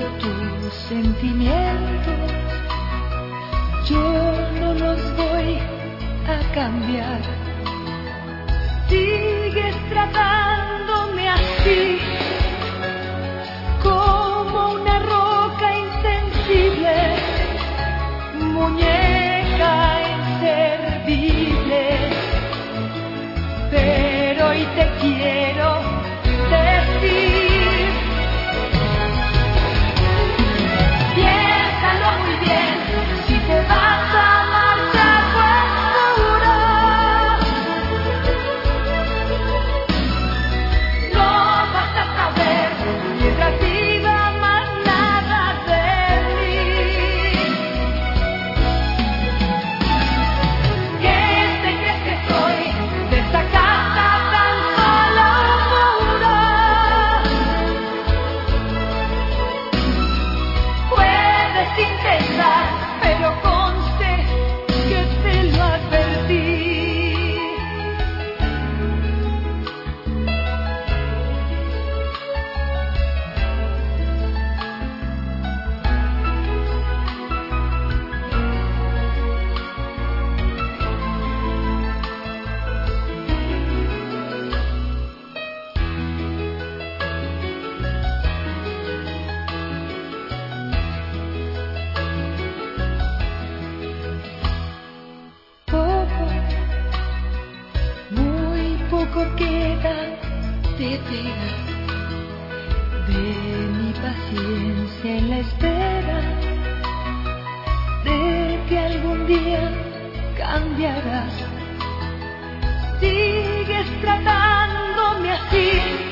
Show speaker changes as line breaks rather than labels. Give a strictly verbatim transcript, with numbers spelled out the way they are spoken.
tus sentimientos yo no los voy a cambiar. Sigues tratándome así, como una roca insensible, muñeca inservible. Pero hoy te quiero decir, piénsalo muy bien, si te vas a marchar pues seguro, no vas a saber mientras viva más nada de mí. ¿Qué te crees que soy de esta casa tan solo pura? Puedes intentar, pero conste que te lo advertí. Poco, muy poco queda de pena de mi paciencia en la espera de que algún día cambiarás. Sigues tratándome así,